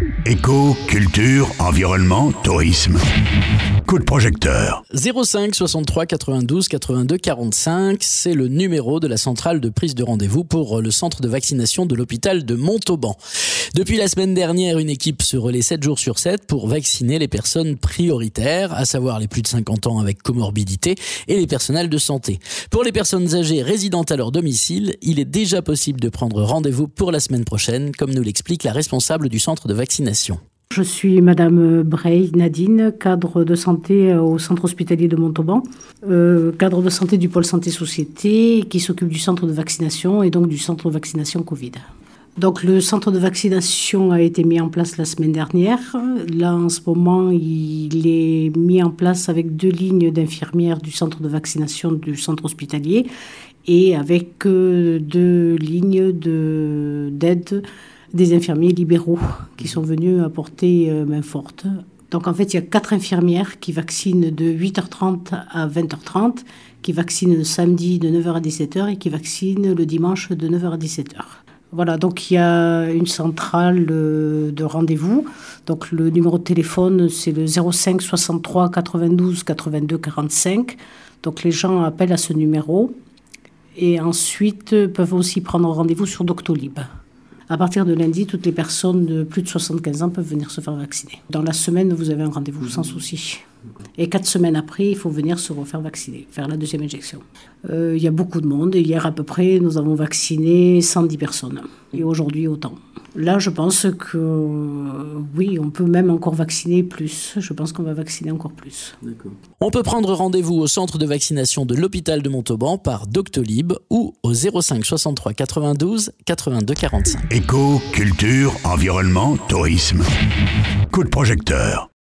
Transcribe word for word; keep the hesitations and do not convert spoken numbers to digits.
Éco, culture, environnement, tourisme. Coup de projecteur. zéro cinq soixante-trois quatre-vingt-douze quatre-vingt-deux quarante-cinq, c'est le numéro de la centrale de prise de rendez-vous pour le centre de vaccination de l'hôpital de Montauban. Depuis la semaine dernière, une équipe se relaie sept jours sur sept pour vacciner les personnes prioritaires, à savoir les plus de cinquante ans avec comorbidité et les personnels de santé. Pour les personnes âgées résidentes à leur domicile, il est déjà possible de prendre rendez-vous pour la semaine prochaine, comme nous l'explique la responsable du centre de vaccination. Je suis Madame Brey Nadine, cadre de santé au centre hospitalier de Montauban, euh, cadre de santé du pôle santé société qui s'occupe du centre de vaccination et donc du centre de vaccination Covid. Donc le centre de vaccination a été mis en place la semaine dernière. Là en ce moment il est mis en place avec deux lignes d'infirmières du centre de vaccination du centre hospitalier et avec euh, deux lignes de, d'aide des infirmiers libéraux qui sont venus apporter euh, main forte. Donc en fait, il y a quatre infirmières qui vaccinent de huit heures trente à vingt heures trente, qui vaccinent le samedi de neuf heures à dix-sept heures et qui vaccinent le dimanche de neuf heures à dix-sept heures. Voilà, donc il y a une centrale euh, de rendez-vous. Donc le numéro de téléphone, c'est le zéro cinq soixante-trois quatre-vingt-douze quatre-vingt-deux quarante-cinq. Donc les gens appellent à ce numéro et ensuite peuvent aussi prendre rendez-vous sur Doctolib. À partir de lundi, toutes les personnes de plus de soixante-quinze ans peuvent venir se faire vacciner. Dans la semaine, vous avez un rendez-vous sans souci. Et quatre semaines après, il faut venir se refaire vacciner, faire la deuxième injection. Euh, il y a beaucoup de monde. Hier, à peu près, nous avons vacciné cent dix personnes. Et aujourd'hui, autant. Là, je pense que euh, oui, on peut même encore vacciner plus. Je pense qu'on va vacciner encore plus. D'accord. On peut prendre rendez-vous au centre de vaccination de l'hôpital de Montauban par Doctolib ou au zéro cinq soixante-trois quatre-vingt-douze quatre-vingt-deux quarante-cinq. Éco, culture, environnement, tourisme. Coup de projecteur.